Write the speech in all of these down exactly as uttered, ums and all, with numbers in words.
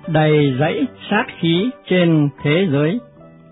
đầy dẫy sát khí trên thế giới.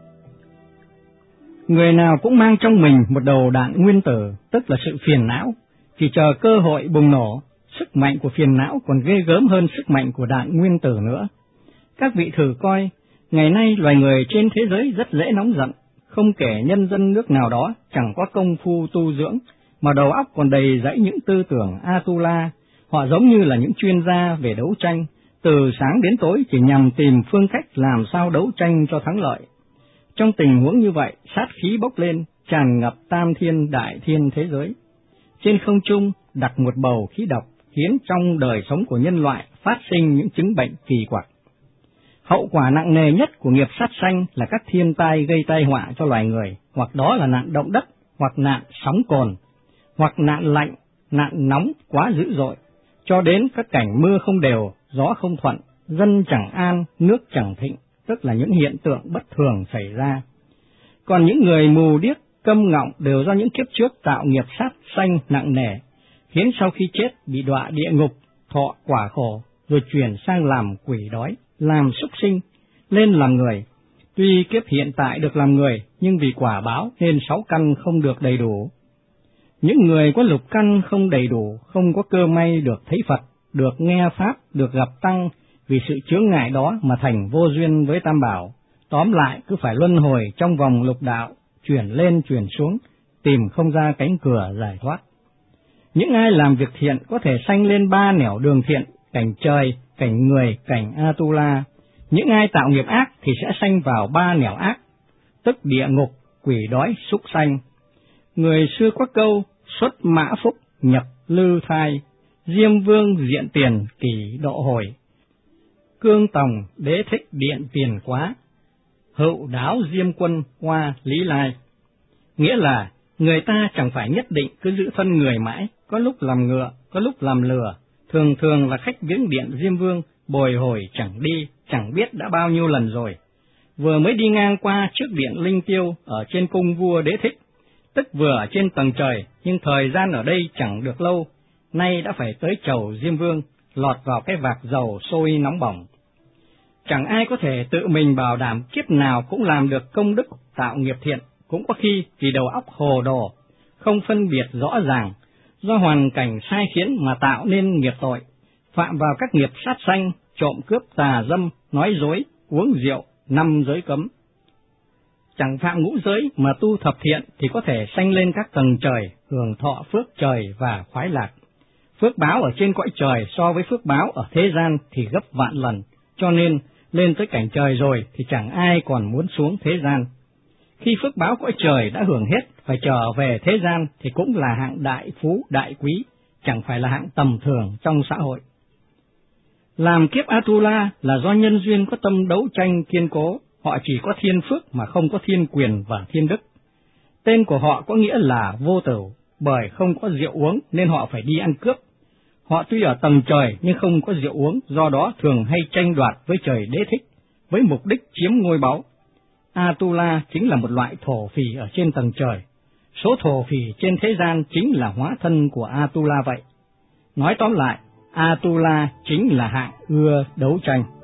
Người nào cũng mang trong mình một đầu đạn nguyên tử, tức là sự phiền não, chỉ chờ cơ hội bùng nổ. Sức mạnh của phiền não còn ghê gớm hơn sức mạnh của đạn nguyên tử nữa. Các vị thử coi, ngày nay loài người trên thế giới rất dễ nóng giận, không kể nhân dân nước nào đó chẳng có công phu tu dưỡng, mà đầu óc còn đầy dẫy những tư tưởng Atula. Họ giống như là những chuyên gia về đấu tranh, từ sáng đến tối chỉ nhằm tìm phương cách làm sao đấu tranh cho thắng lợi. Trong tình huống như vậy, sát khí bốc lên, tràn ngập tam thiên đại thiên thế giới. Trên không trung đặt một bầu khí độc, khiến trong đời sống của nhân loại phát sinh những chứng bệnh kỳ quặc. Hậu quả nặng nề nhất của nghiệp sát sanh là các thiên tai gây tai họa cho loài người, hoặc đó là nạn động đất, hoặc nạn sóng cồn, hoặc nạn lạnh, nạn nóng quá dữ dội, cho đến các cảnh mưa không đều, gió không thuận, dân chẳng an, nước chẳng thịnh, tức là những hiện tượng bất thường xảy ra. Còn những người mù điếc, câm ngọng đều do những kiếp trước tạo nghiệp sát sanh nặng nề, khiến sau khi chết bị đọa địa ngục, thọ quả khổ, rồi chuyển sang làm quỷ đói, làm súc sinh, lên làm người. Tuy kiếp hiện tại được làm người, nhưng vì quả báo nên sáu căn không được đầy đủ. Những người có lục căn không đầy đủ, không có cơ may được thấy Phật, được nghe Pháp, được gặp Tăng, vì sự chướng ngại đó mà thành vô duyên với Tam Bảo. Tóm lại cứ phải luân hồi trong vòng lục đạo, chuyển lên chuyển xuống, tìm không ra cánh cửa giải thoát. Những ai làm việc thiện có thể sanh lên ba nẻo đường thiện, cảnh trời, cảnh người, cảnh Atula. Những ai tạo nghiệp ác thì sẽ sanh vào ba nẻo ác, tức địa ngục, quỷ đói, súc sanh. Người xưa có câu, xuất mã phúc, nhập lư thai, Diêm Vương diện tiền, kỳ độ hồi. Cương Tòng đế thích điện tiền quá, hữu đáo Diêm Quân hoa lý lai. Nghĩa là, người ta chẳng phải nhất định cứ giữ thân người mãi, có lúc làm ngựa, có lúc làm lừa, thường thường là khách viếng điện Diêm Vương, bồi hồi chẳng đi, chẳng biết đã bao nhiêu lần rồi. Vừa mới đi ngang qua trước điện Linh Tiêu ở trên cung vua đế thích, tức vừa ở trên tầng trời, nhưng thời gian ở đây chẳng được lâu, nay đã phải tới chầu Diêm Vương, lọt vào cái vạc dầu sôi nóng bỏng. Chẳng ai có thể tự mình bảo đảm kiếp nào cũng làm được công đức tạo nghiệp thiện, cũng có khi vì đầu óc hồ đồ, không phân biệt rõ ràng, do hoàn cảnh sai khiến mà tạo nên nghiệp tội, phạm vào các nghiệp sát sanh, trộm cướp tà dâm, nói dối, uống rượu, năm giới cấm. Chẳng phạm ngũ giới mà tu thập thiện thì có thể sanh lên các tầng trời, hưởng thọ phước trời và khoái lạc. Phước báo ở trên cõi trời so với phước báo ở thế gian thì gấp vạn lần, cho nên lên tới cảnh trời rồi thì chẳng ai còn muốn xuống thế gian. Khi phước báo cõi trời đã hưởng hết, phải trở về thế gian thì cũng là hạng đại phú đại quý, chẳng phải là hạng tầm thường trong xã hội. Làm kiếp Atula là do nhân duyên có tâm đấu tranh kiên cố, họ chỉ có thiên phước mà không có thiên quyền và thiên đức. Tên của họ có nghĩa là vô tử, bởi không có rượu uống nên họ phải đi ăn cướp. Họ tuy ở tầng trời nhưng không có rượu uống, do đó thường hay tranh đoạt với trời đế thích, với mục đích chiếm ngôi báu. Atula chính là một loại thổ phỉ ở trên tầng trời. Số thổ phỉ trên thế gian chính là hóa thân của Atula vậy. Nói tóm lại, Atula chính là hạng ưa đấu tranh.